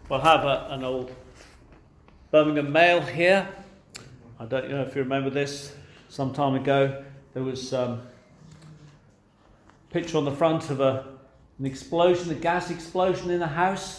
We'll have an old Birmingham Mail here. I don't know if you remember this. Some time ago, there was a picture on the front of an explosion, a gas explosion in a house.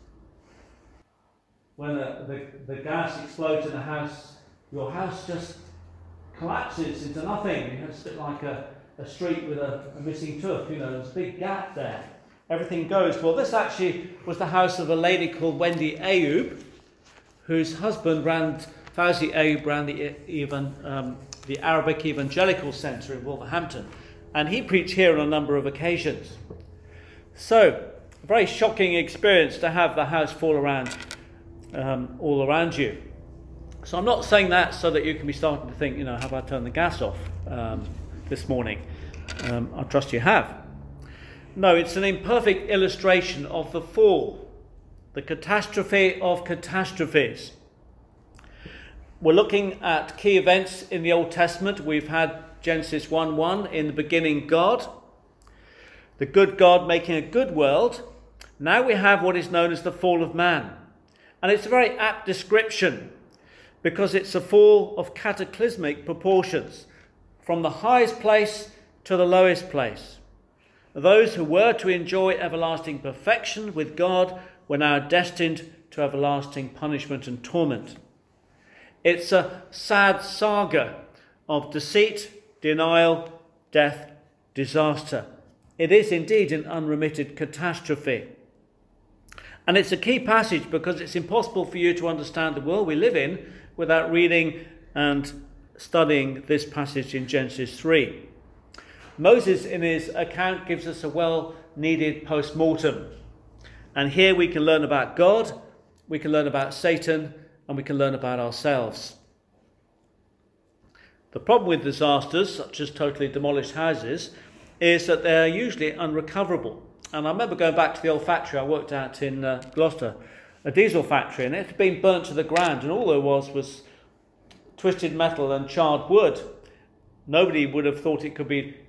When the gas explodes in a house, your house just collapses into nothing. It's a bit like a street with a missing tooth. There's a big gap there. Everything goes. Well, this actually was the house of a lady called Wendy Ayoub, whose husband Fawzi Ayoub ran the Arabic Evangelical Centre in Wolverhampton, and he preached here on a number of occasions. So, a very shocking experience to have the house fall around, all around you. So I'm not saying that so that you can be starting to think, have I turned the gas off this morning? I trust you have. No, it's an imperfect illustration of the fall, the catastrophe of catastrophes. We're looking at key events in the Old Testament. We've had Genesis 1:1, in the beginning God, the good God making a good world. Now we have what is known as the fall of man. And it's a very apt description because it's a fall of cataclysmic proportions, from the highest place to the lowest place. Those who were to enjoy everlasting perfection with God were now destined to everlasting punishment and torment. It's a sad saga of deceit, denial, death, disaster. It is indeed an unremitted catastrophe. And it's a key passage because it's impossible for you to understand the world we live in without reading and studying this passage in Genesis 3. Moses, in his account, gives us a well-needed post-mortem. And here we can learn about God, we can learn about Satan, and we can learn about ourselves. The problem with disasters, such as totally demolished houses, is that they're usually unrecoverable. And I remember going back to the old factory I worked at in Gloucester, a diesel factory, and it had been burnt to the ground, and all there was twisted metal and charred wood. Nobody would have thought it could be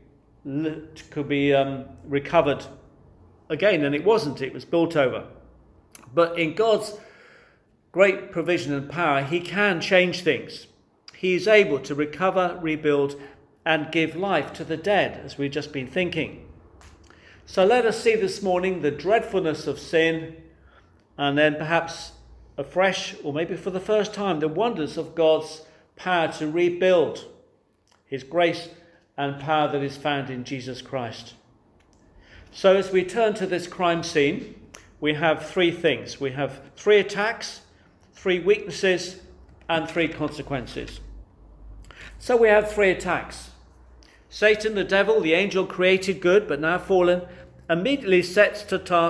recovered again, and it wasn't. It was built over. But in God's great provision and power, he can change things. He is able to recover, rebuild, and give life to the dead, as we've just been thinking. So let us see this morning the dreadfulness of sin, and then perhaps afresh, or maybe for the first time, the wonders of God's power to rebuild, his grace and power that is found in Jesus Christ. So as we turn to this crime scene, we have three things. We have 3 attacks, 3 weaknesses, and 3 consequences. So we have 3 attacks. Satan, the devil, the angel created good but now fallen, immediately sets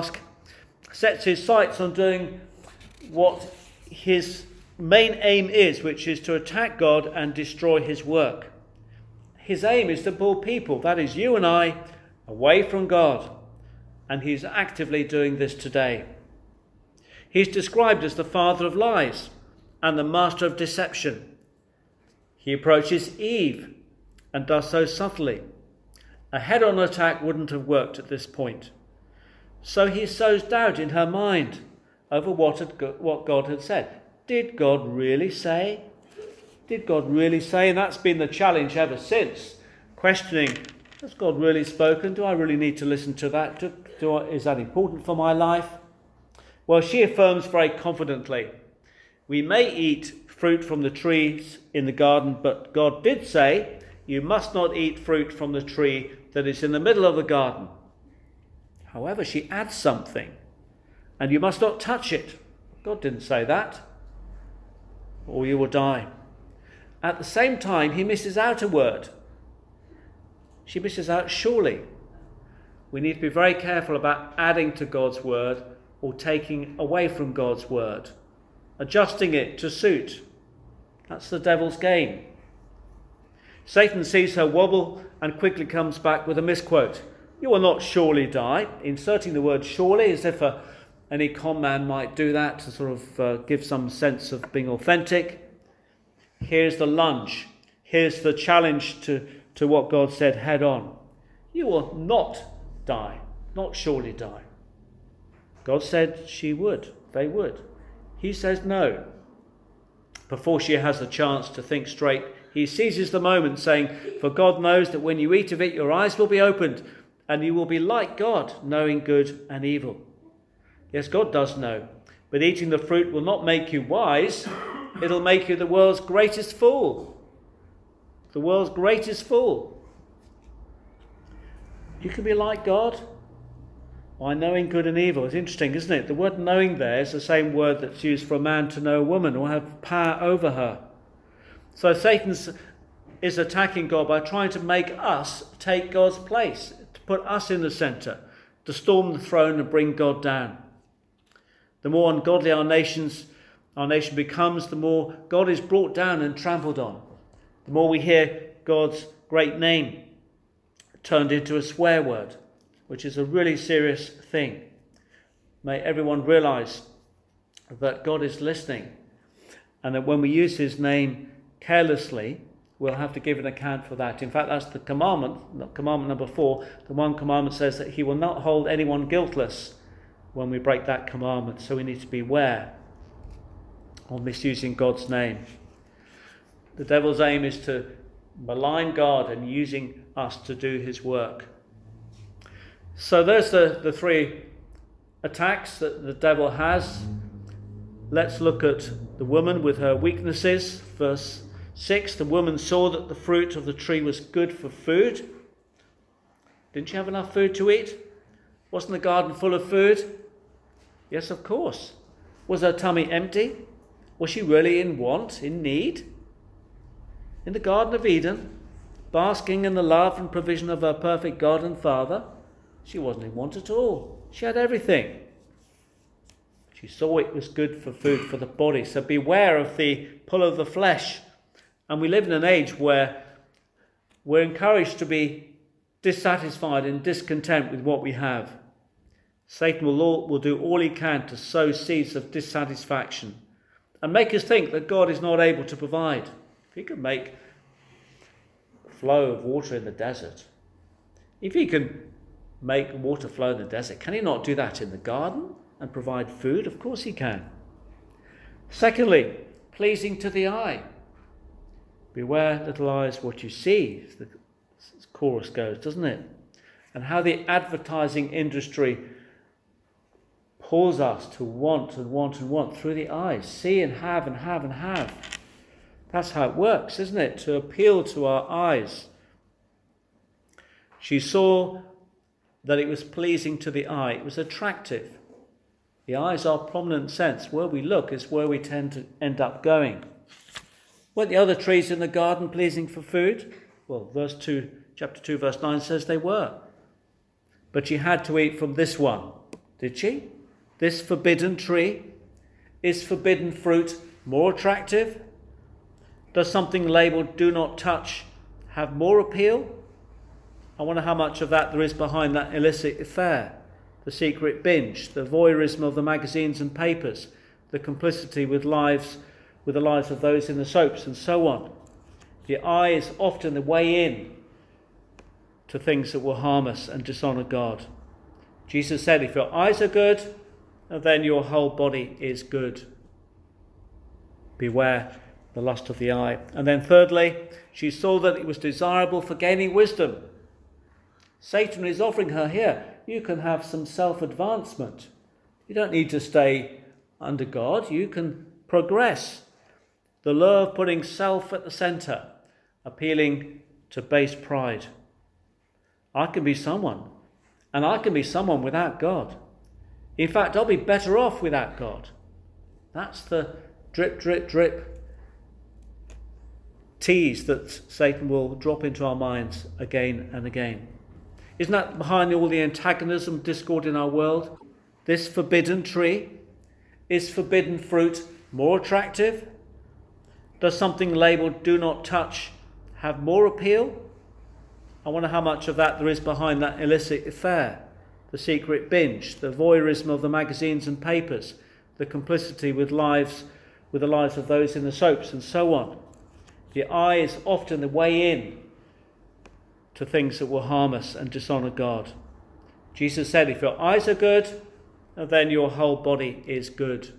his sights on doing what his main aim is, which is to attack God and destroy his work. His aim is to pull people, that is you and I, away from God. And he's actively doing this today. He's described as the father of lies and the master of deception. He approaches Eve and does so subtly. A head-on attack wouldn't have worked at this point. So he sows doubt in her mind over what God had said. Did God really say? Did God really say? And that's been the challenge ever since. Questioning, has God really spoken? Do I really need to listen to that? Is that important for my life? Well, she affirms very confidently, we may eat fruit from the trees in the garden, but God did say, you must not eat fruit from the tree that is in the middle of the garden. However, she adds something, and you must not touch it. God didn't say that, or you will die. At the same time, he misses out a word. She misses out surely. We need to be very careful about adding to God's word or taking away from God's word, adjusting it to suit. That's the devil's game. Satan sees her wobble and quickly comes back with a misquote. You will not surely die, inserting the word surely as if any con man might do that to sort of give some sense of being authentic. Here's the lunge. Here's the challenge to what God said head on. You will not die, not surely die. God said she would. they would. He says no. Before she has a chance to think straight, he seizes the moment, saying, "For God knows that when you eat of it, your eyes will be opened, and you will be like God, knowing good and evil." Yes, God does know, but eating the fruit will not make you wise. It'll make you the world's greatest fool. The world's greatest fool. You can be like God by knowing good and evil. It's interesting, isn't it? The word knowing there is the same word that's used for a man to know a woman or have power over her. So Satan is attacking God by trying to make us take God's place, to put us in the centre, to storm the throne and bring God down. The more ungodly our nation becomes, the more God is brought down and trampled on. The more we hear God's great name turned into a swear word, which is a really serious thing. May everyone realise that God is listening, and that when we use his name carelessly, we'll have to give an account for that. In fact, that's the commandment number 4. The one commandment says that he will not hold anyone guiltless when we break that commandment. So we need to beware of misusing God's name. The devil's aim is to malign God and using us to do his work. So there's the 3 attacks that the devil has. Let's look at the woman with her weaknesses. Verse 6, the woman saw that the fruit of the tree was good for food. Didn't she have enough food to eat? Wasn't the garden full of food? Yes, of course. Was her tummy empty? Was she really in want, in need? In the Garden of Eden, basking in the love and provision of her perfect God and Father, she wasn't in want at all. She had everything. She saw it was good for food for the body. So beware of the pull of the flesh. And we live in an age where we're encouraged to be dissatisfied and discontent with what we have. Satan will do all he can to sow seeds of dissatisfaction and make us think that God is not able to provide. If he can make a flow of water in the desert, if he can make water flow in the desert, can he not do that in the garden and provide food? Of course he can. Secondly, pleasing to the eye. Beware, little eyes, what you see, as the chorus goes, doesn't it? And how the advertising industry pulls us to want and want and want through the eyes. See and have and have and have. That's how it works, isn't it? To appeal to our eyes. She saw that it was pleasing to the eye. It was attractive. The eyes are prominent sense. Where we look is where we tend to end up going. Weren't the other trees in the garden pleasing for food? Well, chapter 2, verse 9 says they were. But she had to eat from this one, did she? This forbidden tree? Is forbidden fruit more attractive? Does something labelled "do not touch" have more appeal? I wonder how much of that there is behind that illicit affair, the secret binge, the voyeurism of the magazines and papers, the complicity with the lives of those in the soaps and so on. The eye is often the way in to things that will harm us and dishonour God. Jesus said, if your eyes are good, then your whole body is good. Beware the lust of the eye. And then thirdly, she saw that it was desirable for gaining wisdom. Satan is offering her here, you can have some self-advancement. You don't need to stay under God. You can progress. The lure of putting self at the centre, appealing to base pride. I can be someone, and I can be someone without God. In fact, I'll be better off without God. That's the drip, drip, drip tease that Satan will drop into our minds again and again. Isn't that behind all the antagonism, discord in our world? This forbidden tree? Is forbidden fruit more attractive? Does something labelled "do not touch" have more appeal? I wonder how much of that there is behind that illicit affair, the secret binge, the voyeurism of the magazines and papers, the complicity with the lives of those in the soaps and so on. The eye is often the way in to things that will harm us and dishonour God. Jesus said, if your eyes are good, then your whole body is good.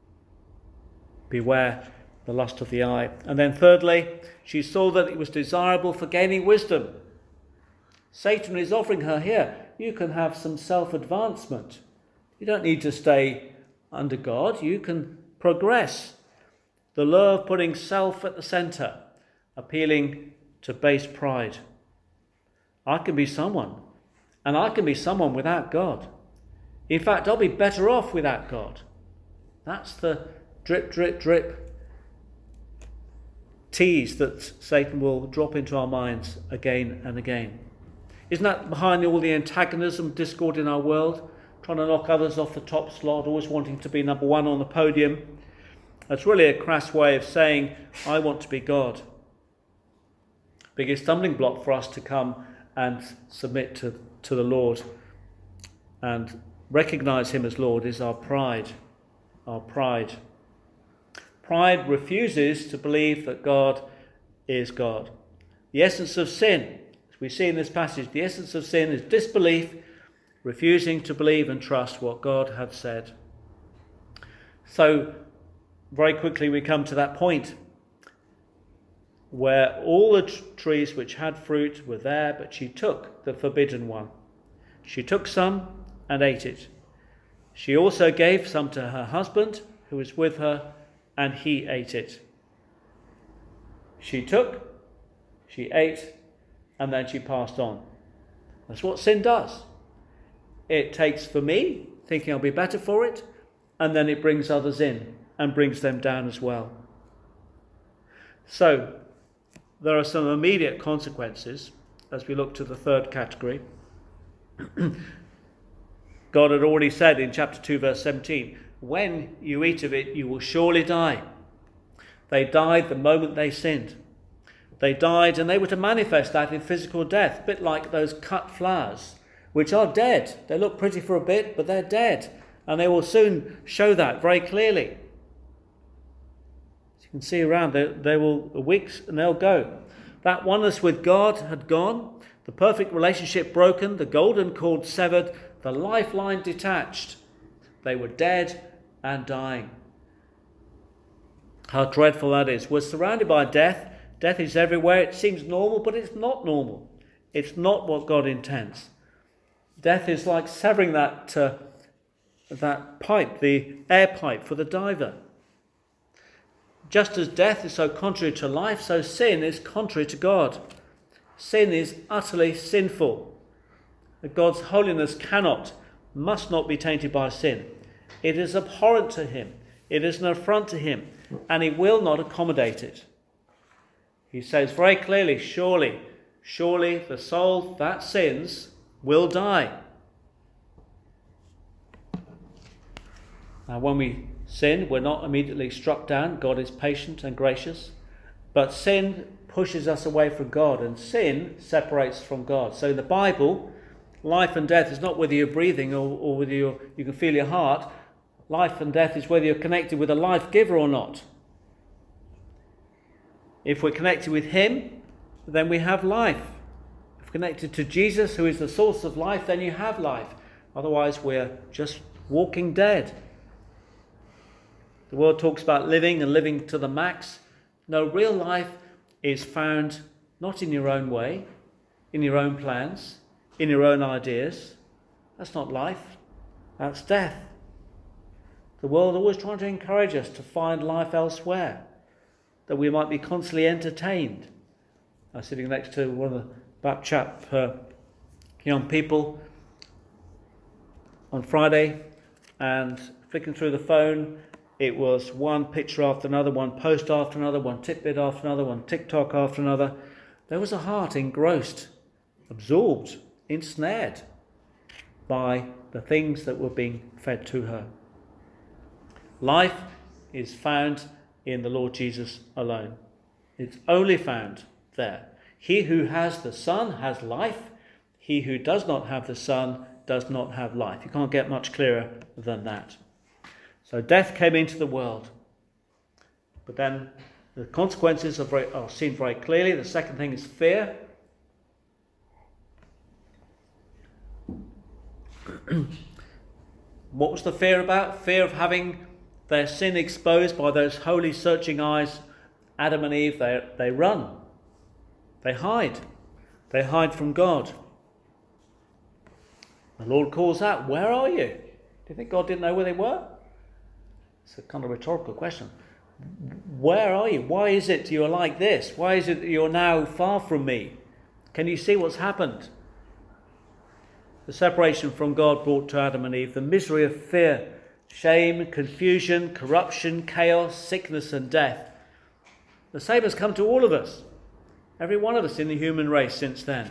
Beware the lust of the eye. And then thirdly, she saw that it was desirable for gaining wisdom. Satan is offering her here, you can have some self-advancement. You don't need to stay under God. You can progress. The lure of putting self at the centre, appealing to base pride. I can be someone, and I can be someone without God. In fact, I'll be better off without God. That's the drip, drip, drip tease that Satan will drop into our minds again and again. Isn't that behind all the antagonism, discord in our world? Trying to knock others off the top slot, always wanting to be number one on the podium. That's really a crass way of saying, I want to be God. Biggest stumbling block for us to come and submit to the Lord and recognize him as Lord is our pride. Our pride. Pride refuses to believe that God is God. The essence of sin, as we see in this passage, the essence of sin is disbelief, refusing to believe and trust what God hath said. So, very quickly we come to that point where all the trees which had fruit were there, but she took the forbidden one. She took some and ate it. She also gave some to her husband, who was with her, and he ate it. She took, she ate, and then she passed on. That's what sin does. It takes for me, thinking I'll be better for it, and then it brings others in and brings them down as well. So, there are some immediate consequences as we look to the third category. God had already said in chapter 2 verse 17, when you eat of it you will surely die. They died the moment they sinned. They died and they were to manifest that in physical death, a bit like those cut flowers, which are dead. They look pretty for a bit, but they're dead. And they will soon show that very clearly. As you can see around, they will weeks and they'll go. That oneness with God had gone, the perfect relationship broken, the golden cord severed, the lifeline detached. They were dead and dying. How dreadful that is. We're surrounded by death. Death is everywhere. It seems normal, but it's not normal. It's not what God intends. Death is like severing that pipe, the air pipe for the diver. Just as death is so contrary to life, so sin is contrary to God. Sin is utterly sinful. God's holiness must not be tainted by sin. It is abhorrent to him. It is an affront to him, and he will not accommodate it. He says very clearly, surely the soul that sins will die. Now, when we sin, we're not immediately struck down. God is patient and gracious. But sin pushes us away from God, and sin separates from God. So in the Bible, life and death is not whether you're breathing or whether you can feel your heart. Life and death is whether you're connected with a life giver or not. If we're connected with him, then we have life. If we're connected to Jesus, who is the source of life, then you have life. Otherwise, we're just walking dead. The world talks about living and living to the max. No, real life is found not in your own way, in your own plans, in your own ideas. That's not life. That's death. The world always trying to encourage us to find life elsewhere, that we might be constantly entertained. I was sitting next to one of the Bapchap young people on Friday, and flicking through the phone, it was one picture after another, one post after another, one tidbit after another, one TikTok after another. There was a heart engrossed, absorbed, ensnared by the things that were being fed to her. Life is found in the Lord Jesus alone. It's only found there. He who has the Son has life. He who does not have the Son does not have life. You can't get much clearer than that. So death came into the world. But then the consequences are seen very clearly. The second thing is fear. What was the fear about? Fear of having their sin exposed by those holy searching eyes. Adam and Eve, they run. They hide. They hide from God. The Lord calls out, where are you? Do you think God didn't know where they were? It's a kind of rhetorical question. Where are you? Why is it you're like this? Why is it that you're now far from me? Can you see what's happened? The separation from God brought to Adam and Eve the misery of fear, shame, confusion, corruption, chaos, sickness and death. The same has come to all of us, every one of us in the human race since then.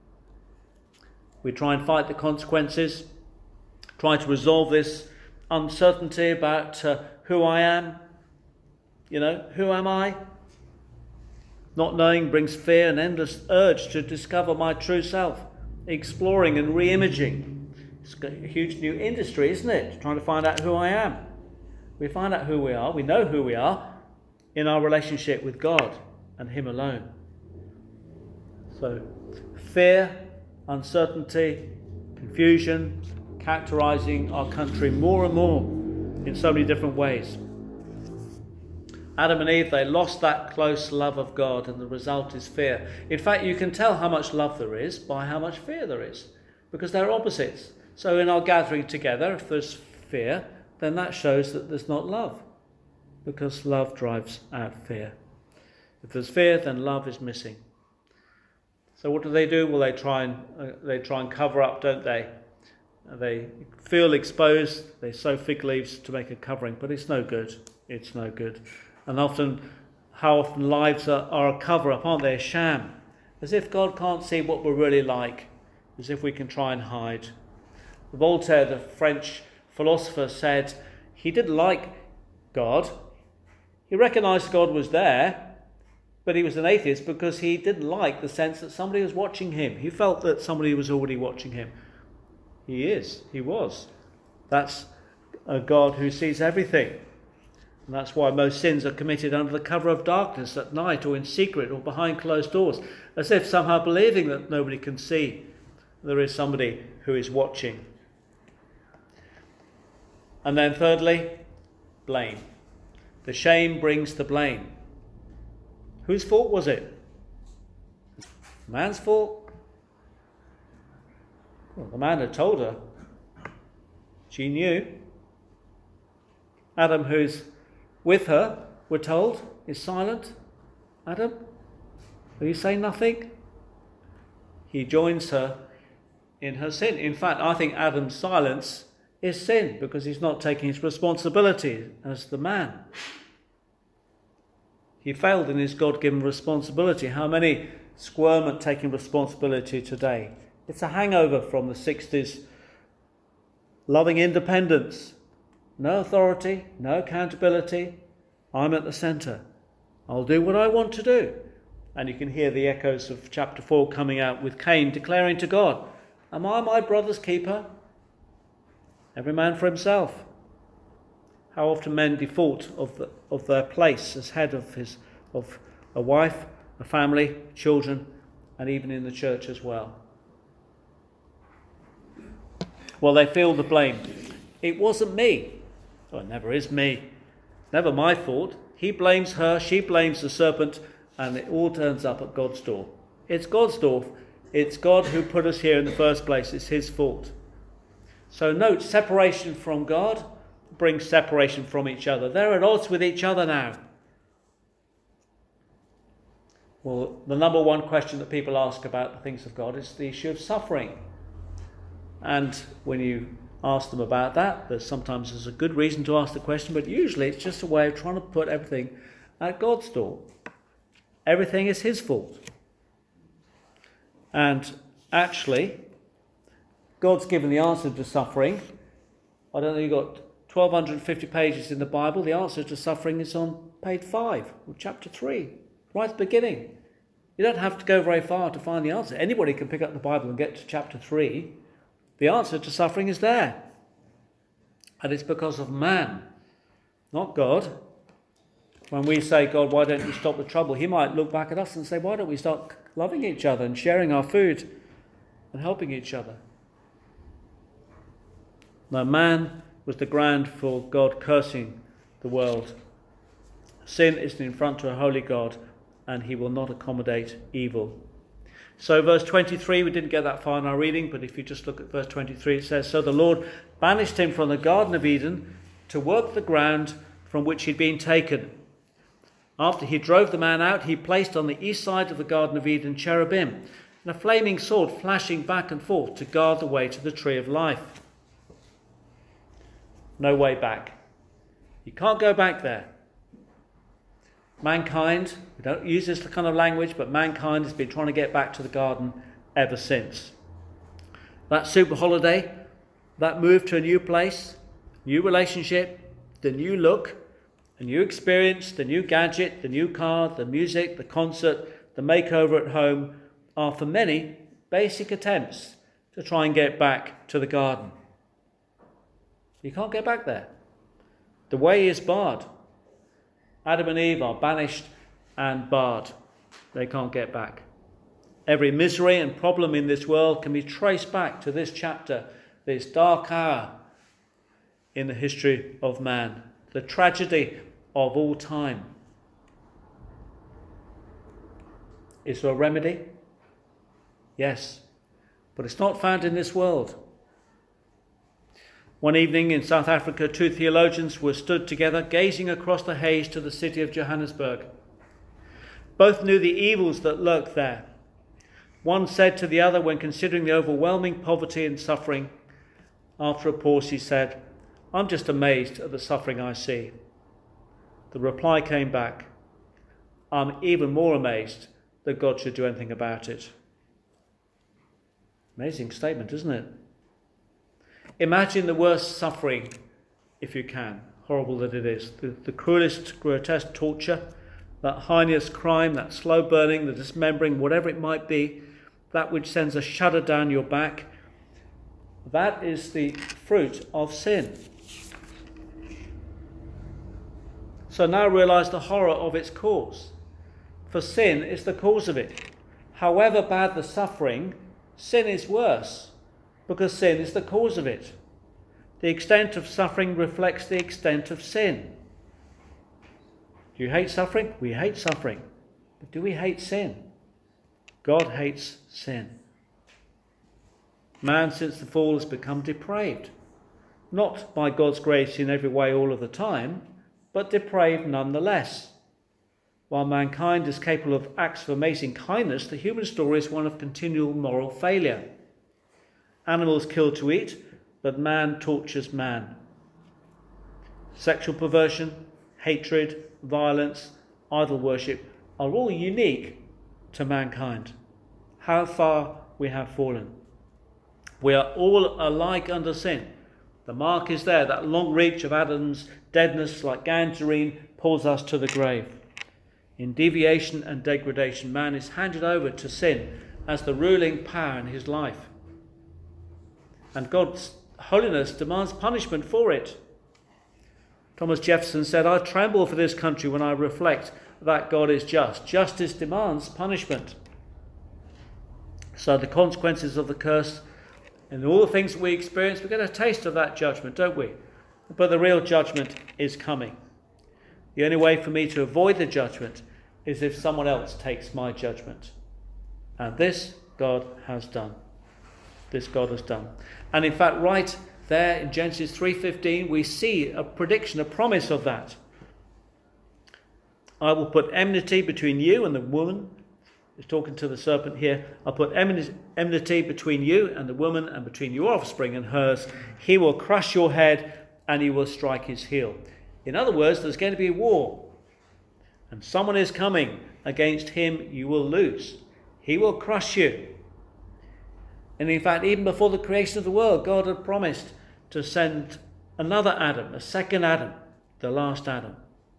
We try and fight the consequences, try to resolve this uncertainty about who I am. Who am I? Not knowing brings fear and endless urge to discover my true self, exploring and re-imaging. It's a huge new industry, isn't it? Trying to find out who I am. We find out who we are, we know who we are in our relationship with God and Him alone. So, fear, uncertainty, confusion, characterizing our country more and more in so many different ways. Adam and Eve, they lost that close love of God, and the result is fear. In fact, you can tell how much love there is by how much fear there is, because they're opposites. So in our gathering together, if there's fear, then that shows that there's not love, because love drives out fear. If there's fear, then love is missing. So what do? Well, they try and cover up, don't they? They feel exposed. They sew fig leaves to make a covering, but it's no good. It's no good. And how often lives are a cover-up, aren't they? A sham. As if God can't see what we're really like. As if we can try and hide. Voltaire, the French philosopher, said he didn't like God. He recognised God was there, but he was an atheist because he didn't like the sense that somebody was watching him. He felt that somebody was already watching him. He was. That's a God who sees everything. And that's why most sins are committed under the cover of darkness at night or in secret or behind closed doors, as if somehow believing that nobody can see there is somebody who is watching. And then thirdly, blame. The shame brings the blame. Whose fault was it? Man's fault? Well, the man had told her. She knew. Adam, who's with her, we're told, is silent. Adam, will you say nothing? He joins her in her sin. In fact, I think Adam's silence is sin because he's not taking his responsibility as the man. He failed in his God-given responsibility. How many squirm at taking responsibility today? It's a hangover from the 60s. Loving independence. No authority, no accountability. I'm at the centre. I'll do what I want to do. And you can hear the echoes of chapter 4 coming out with Cain declaring to God, am I my brother's keeper? Every man for himself. How often men default of their place as head of a wife, a family, children, and even in the church as well. Well, they feel the blame. It wasn't me. Oh, it never is me. Never my fault. He blames her, she blames the serpent, and it all turns up at God's door. It's God's door. It's God who put us here in the first place. It's his fault. So note, separation from God brings separation from each other. They're at odds with each other now. Well, the number one question that people ask about the things of God is the issue of suffering. And when you ask them about that, there's a good reason to ask the question, but usually it's just a way of trying to put everything at God's door. Everything is his fault. And actually, God's given the answer to suffering. I don't know, you've got 1,250 pages in the Bible. The answer to suffering is on page 5 of chapter 3, right at the beginning. You don't have to go very far to find the answer. Anybody can pick up the Bible and get to chapter 3. The answer to suffering is there. And it's because of man, not God. When we say, God, why don't you stop the trouble? He might look back at us and say, why don't we start loving each other and sharing our food and helping each other? No, man was the ground for God cursing the world. Sin is an affront to a holy God, and he will not accommodate evil. So verse 23, we didn't get that far in our reading, but if you just look at verse 23, it says, "So the Lord banished him from the Garden of Eden to work the ground from which he'd been taken. After he drove the man out, he placed on the east side of the Garden of Eden cherubim, and a flaming sword flashing back and forth to guard the way to the tree of life." No way back. You can't go back there. Mankind, we don't use this kind of language, but mankind has been trying to get back to the garden ever since. That super holiday, that move to a new place, new relationship, the new look, a new experience, the new gadget, the new car, the music, the concert, the makeover at home are for many basic attempts to try and get back to the garden. You can't get back there. The way is barred. Adam and Eve are banished and barred. They can't get back. Every misery and problem in this world can be traced back to this chapter, this dark hour in the history of man, the tragedy of all time. Is there a remedy? Yes, but it's not found in this world. One evening in South Africa, two theologians were stood together, gazing across the haze to the city of Johannesburg. Both knew the evils that lurked there. One said to the other, when considering the overwhelming poverty and suffering, after a pause he said, "I'm just amazed at the suffering I see." The reply came back, "I'm even more amazed that God should do anything about it." Amazing statement, isn't it? Imagine the worst suffering, if you can, horrible that it is. The cruelest, grotesque torture, that heinous crime, that slow burning, the dismembering, whatever it might be, that which sends a shudder down your back. That is the fruit of sin. So now realize the horror of its cause. For sin is the cause of it. However bad the suffering, sin is worse, because sin is the cause of it. The extent of suffering reflects the extent of sin. Do you hate suffering? We hate suffering. But do we hate sin? God hates sin. Man, since the fall, has become depraved. Not by God's grace in every way all of the time, but depraved nonetheless. While mankind is capable of acts of amazing kindness, the human story is one of continual moral failure. Animals kill to eat, but man tortures man. Sexual perversion, hatred, violence, idol worship are all unique to mankind. How far we have fallen. We are all alike under sin. The mark is there. That long reach of Adam's deadness, like gangrene, pulls us to the grave. In deviation and degradation, man is handed over to sin as the ruling power in his life. And God's holiness demands punishment for it. Thomas Jefferson said, "I tremble for this country when I reflect that God is just. Justice demands punishment." So the consequences of the curse and all the things that we experience, we get a taste of that judgment, don't we? But the real judgment is coming. The only way for me to avoid the judgment is if someone else takes my judgment. And this God has done. This God has done. And in fact, right there in Genesis 3:15, we see a prediction, a promise of that. "I will put enmity between you and the woman." He's talking to the serpent here. "I'll put enmity between you and the woman, and between your offspring and hers. He will crush your head, and you will strike his heel." In other words, there's going to be war. And someone is coming against him, you will lose. He will crush you. And in fact, even before the creation of the world, God had promised to send another Adam, a second Adam, the last Adam.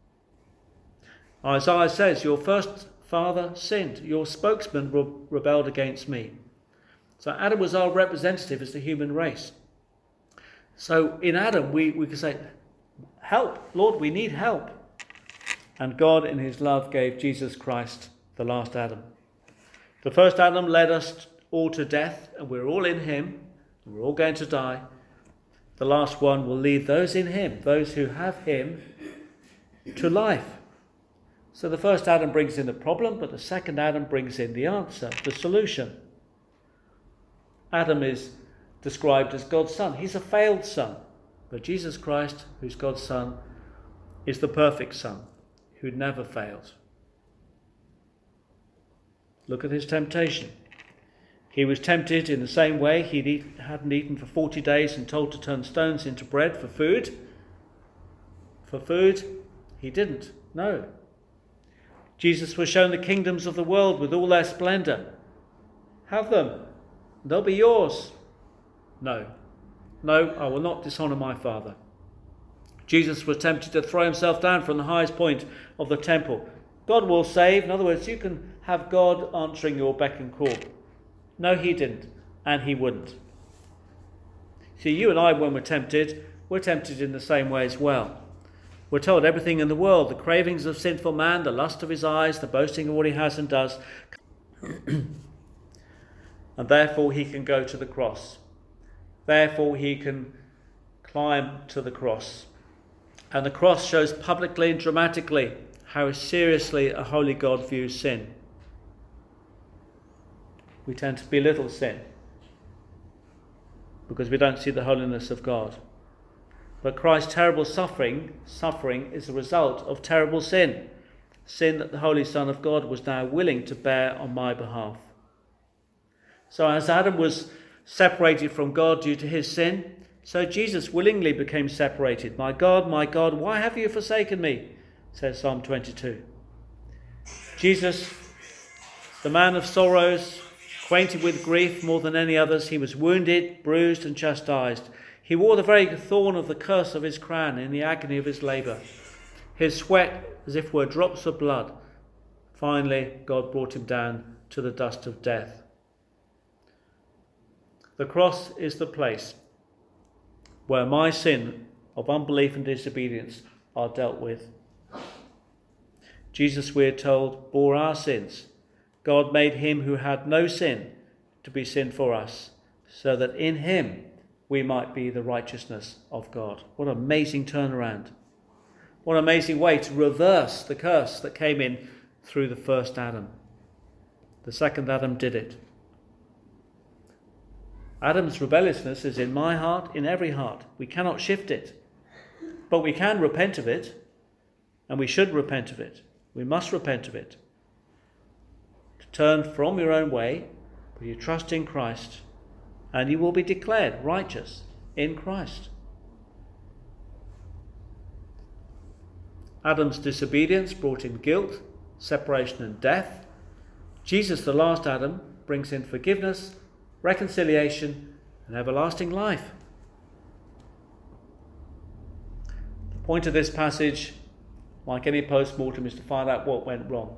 Isaiah says, "Your first father sinned. Your spokesman rebelled against me." So Adam was our representative as the human race. So in Adam, we can say, "Help, Lord, we need help." And God in his love gave Jesus Christ, the last Adam. The first Adam led us all to death, and we're all in him, and we're all going to die. The last one will lead those in him, those who have him, to life. So the first Adam brings in the problem, but the second Adam brings in the answer, the solution. Adam is described as God's son. He's a failed son. But Jesus Christ, who's God's son, is the perfect son, who never failed. Look at his temptation. He was tempted in the same way. He hadn't eaten for 40 days and told to turn stones into bread for food. For food, he didn't. No. Jesus was shown the kingdoms of the world with all their splendour. Have them. They'll be yours. No. No, I will not dishonour my Father. Jesus was tempted to throw himself down from the highest point of the temple. God will save. In other words, you can have God answering your beck and call. No, he didn't, and he wouldn't. See, you and I, when we're tempted in the same way as well. We're told everything in the world, the cravings of sinful man, the lust of his eyes, the boasting of what he has and does, and therefore he can go to the cross. Therefore he can climb to the cross. And the cross shows publicly and dramatically how seriously a holy God views sin. We tend to belittle sin because we don't see the holiness of God. But Christ's terrible suffering is a result of terrible sin. Sin that the Holy Son of God was now willing to bear on my behalf. So as Adam was separated from God due to his sin, so Jesus willingly became separated. My God, why have you forsaken me? Says Psalm 22. Jesus, the man of sorrows, acquainted with grief more than any others, he was wounded, bruised and chastised. He wore the very thorn of the curse of his crown in the agony of his labour. His sweat, as if were drops of blood. Finally, God brought him down to the dust of death. The cross is the place where my sin of unbelief and disobedience are dealt with. Jesus, we are told, bore our sins. God made him who had no sin to be sin for us, so that in him we might be the righteousness of God. What an amazing turnaround. What an amazing way to reverse the curse that came in through the first Adam. The second Adam did it. Adam's rebelliousness is in my heart, in every heart. We cannot shift it. But we can repent of it, and we should repent of it. We must repent of it. To turn from your own way, put your trust in Christ, and you will be declared righteous in Christ. Adam's disobedience brought in guilt, separation and death. Jesus, the last Adam, brings in forgiveness, reconciliation and everlasting life. The point of this passage, like any post-mortem, is to find out what went wrong,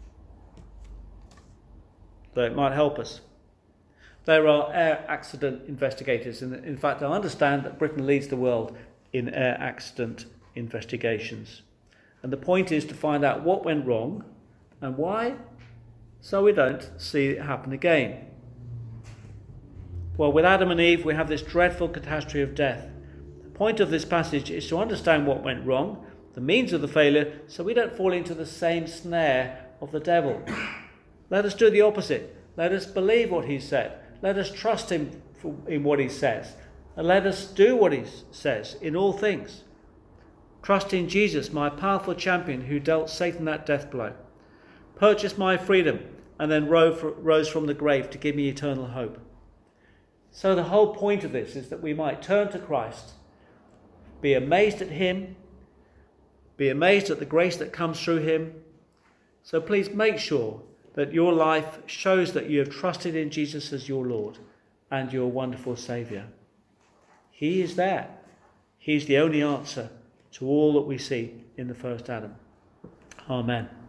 though it might help us. There are air accident investigators, and in fact I understand that Britain leads the world in air accident investigations. And the point is to find out what went wrong and why, so we don't see it happen again. Well, with Adam and Eve we have this dreadful catastrophe of death. The point of this passage is to understand what went wrong, the means of the failure, so we don't fall into the same snare of the devil. Let us do the opposite. Let us believe what he said. Let us trust him in what he says. And let us do what he says in all things. Trust in Jesus, my powerful champion who dealt Satan that death blow. Purchased my freedom and then rose from the grave to give me eternal hope. So the whole point of this is that we might turn to Christ, be amazed at him, be amazed at the grace that comes through him. So please make sure that your life shows that you have trusted in Jesus as your Lord and your wonderful Saviour. He is there. He's the only answer to all that we see in the first Adam. Amen.